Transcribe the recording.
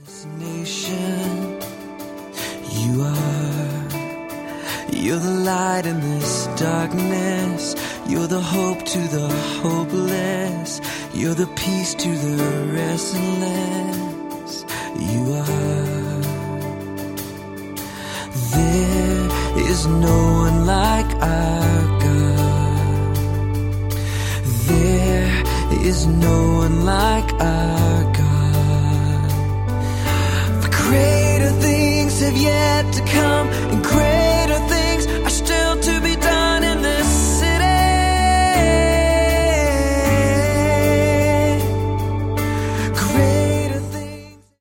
This nation, you're the light in this darkness. You're the hope to the hopeless. You're the peace to the restless. You are. There is no one like our God. There is no